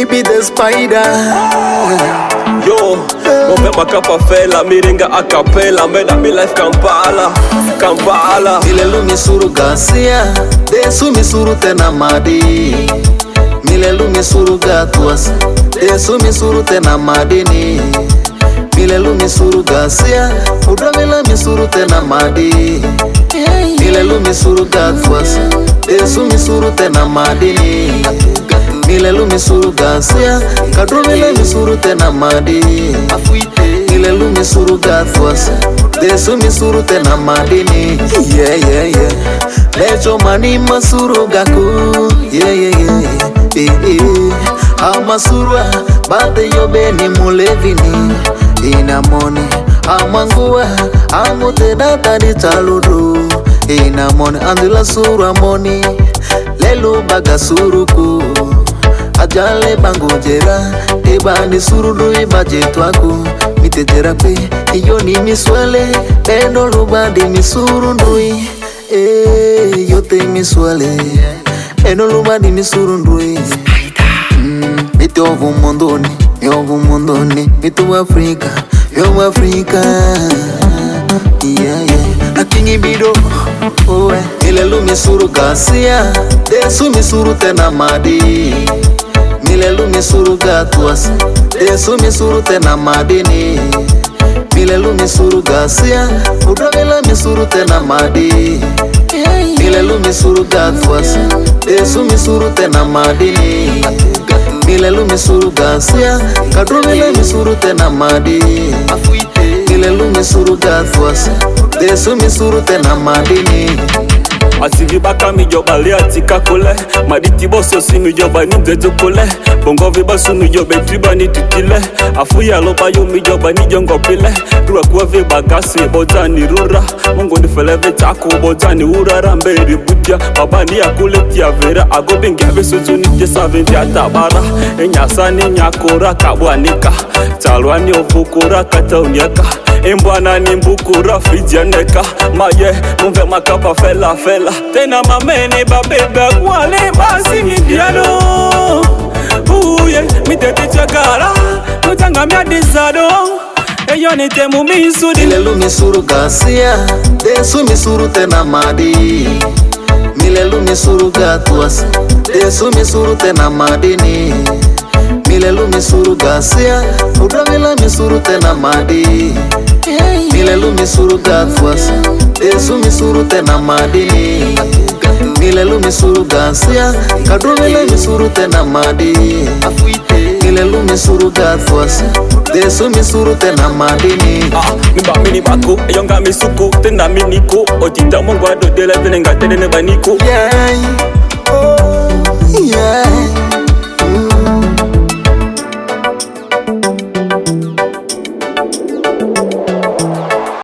be the spider. Yo, move makapa fela, miringa acapella, meda mi life Kampala, Kampala. Milelu misuru gasia, desu misuru tena madi. Milelu misuru gatuas, desu misuru tena madini. Milelu misuru gasia, udamila misuru tena madi. Milelu misuru gatuas, desu misuru tena madini. Milelu misuru gasia, kadrumile misuru tena madi. Milelu misuru gatuas, desu misuru tena madini. Yeah, yeah, yeah. Lejo mani masuru gaku. Yeah, yeah, yeah. Amasurwa, bate yobe ni mulevini. Inamoni, amangua, amote data di chaludu. Inamoni, andila suru amoni, lelu baga suruku. Ajale bango jera, ebani surudu ibajetwaku. Mite jera pe, iyo ni miswele, pendo lubadi misurundui. Yote miswele, pendo lubadi misurundui. Mite ovu mondoni, mite Afrika, yo Afrika. Yeah, yeah. Nakingi bido, oe. Milelu misuru gasia, desu misuru tena madi. Milelu misuru gatuas, desu misuru tena madini. Milelu misuru gasia, udamila misuru tena madi. Milelu misuru gatuas, desu misuru tena madini. Milelu misuru gasia, kadrumile misuru tena madi. Milelu misuru gatuas, desu misuru tena madini. Asivibaka mijoba lea tika kole, maditi boso si mijoba ni mzezo kole. Bongo vibasu mijoba triba ni tutile, afuya lopa yu mijoba ni jongo pile. Tua kuwa vibagasi boja ni rura, mungu ni feleve chako boja ni urara. Mberi butia, babani ya kuletia vera, agobingi havesuzu ni jesa vinti atabara. Enyasani nyakura kabwanika, chalwani ofukura kata unyeka. Imbwana ni mbukura fijaneka, maye mve makapa fela fela. Tena mamene babebe wale basi midiano. Uye mitete chakara, kutanga mia disado. Eyo ni temu misudi. Milelu misuru gasia, desu misuru tena madi. Milelu misuru gatuas, desu misuru tena madini. Milelu misuru gasia, udamila misuru tena madi. Milelu misuru gatuas, desu misuru tena madini. Milelu misuru gasia, kadrumile misuru tena madi. Milelu misuru gatuas, desu misuru tena madini. Mimba mini bako, yonga misuko, tena miniko. Otita mungu adodela tenenga tenene baniko. Yeah, oh, yeah.